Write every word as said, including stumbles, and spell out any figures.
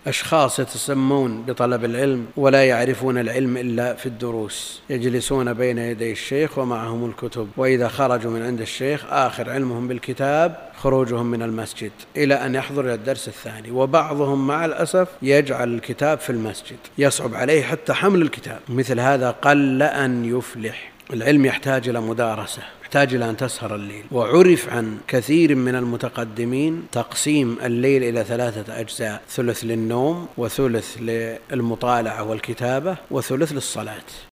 أشخاص يتسمون بطلب العلم ولا يعرفون العلم إلا في الدروس، يجلسون بين يدي الشيخ ومعهم الكتب، وإذا خرجوا من عند الشيخ آخر علمهم بالكتاب خروجهم من المسجد إلى أن يحضر الدرس الثاني. وبعضهم مع الأسف يجعل الكتاب في المسجد، يصعب عليه حتى حمل الكتاب. مثل هذا قل أن يفلح. العلم يحتاج إلى مدارسة، يحتاج إلى أن تسهر الليل. وعرف عن كثير من المتقدمين تقسيم الليل إلى ثلاثة أجزاء: ثلث للنوم، وثلث للمطالعة والكتابة، وثلث للصلاة.